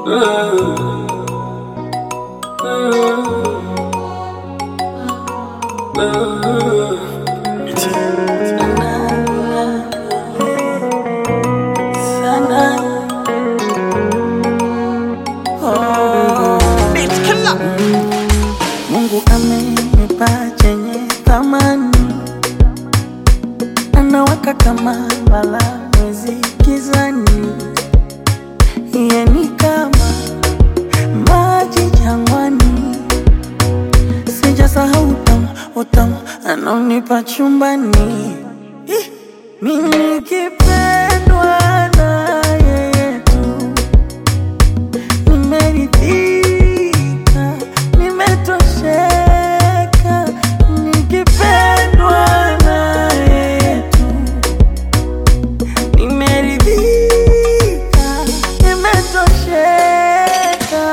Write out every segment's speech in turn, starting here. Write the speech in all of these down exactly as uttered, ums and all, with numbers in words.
Mungu amenipa chenye thamani, anawaka kama mbala mwezi gizani. Yeye ni kama maji jangwani, sijasahau utamu utamu anaonipa chumbani. Mimi nikipendwa na yeye tu, nimeridhika, nimetosheka. Nikipendwa na yeye tu, nimeridhika, nimetosheka.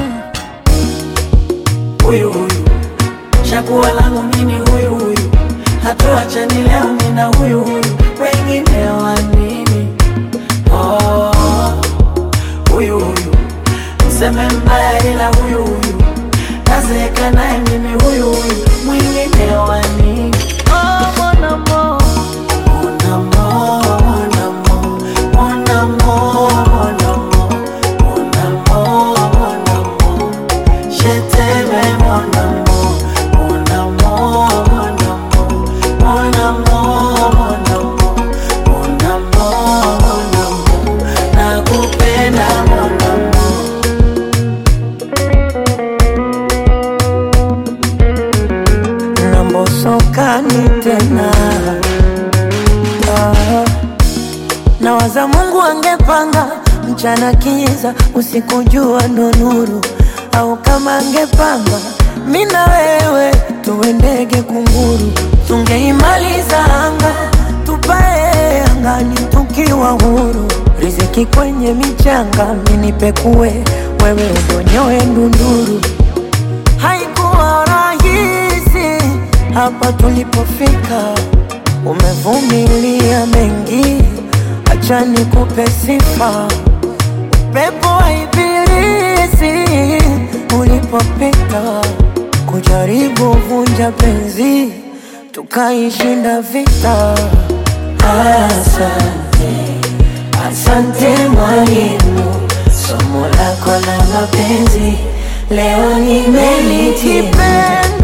Huyu huyu chaguo langu mimi, huyu huyu hatuachani leo mimi na huyu huyu, wengine wa nini? Oh, huyu huyu mseme mbaya ila huyu huyu nazeeka naye mimi, huyu huyu mwingine wa nini? Oh, mon amour, mon amour, mon amour, mon amour, mon amour, mon amour, mon amour, je t'aime mon amour, mon amour, mon amour, mon amour, mon amour, mon amour, mon amour, nakupenda mon amour. Nambosokani tena ah. Nawaza Mungu angepanga mchana kiza, usiku jua ndo nuru, au kama angepanga mimi na wewe tuwe ndege kunguru, tungeimaliza anga tupae angani tukiwa huru. Riziki kwenye michanga mimi nipekue, wewe udonyoe ndunduru. Haikuwa rahisi hapa tulipofika, umevumilia mengi, acha nikupe sifa. Pepo wa ibilisi ulipopita, kujaribu vunja penzi, tukaishinda vita. Asante, asante mwalimu, somo lako la mapenzi leo nimelitimu.